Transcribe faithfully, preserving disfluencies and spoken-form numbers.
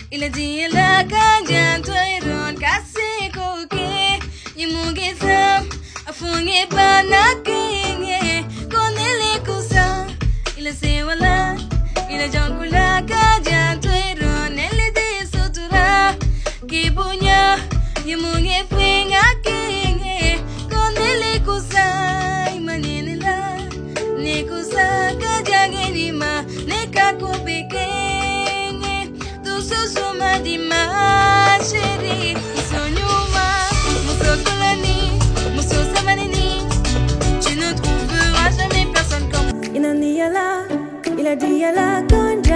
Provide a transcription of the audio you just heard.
Il a dit la candienne, toi et ron, cassé coquet. Il m'a dit ça, a fongé banake, connaît les cousins. Il a dit voilà, il a dit la candienne, toi et ron, elle est des sotura. Qui bounya, il m'a dit fingake, connaît les cousins. Il m'a dit là, les cousins, candienne, il m'a, les cacopéqués. Soma di ma chérie, Sonyuma, Mousso Kolani, Mousso Samanini. Tu ne trouveras jamais personne comme. Il a dit yala, il a dit yala,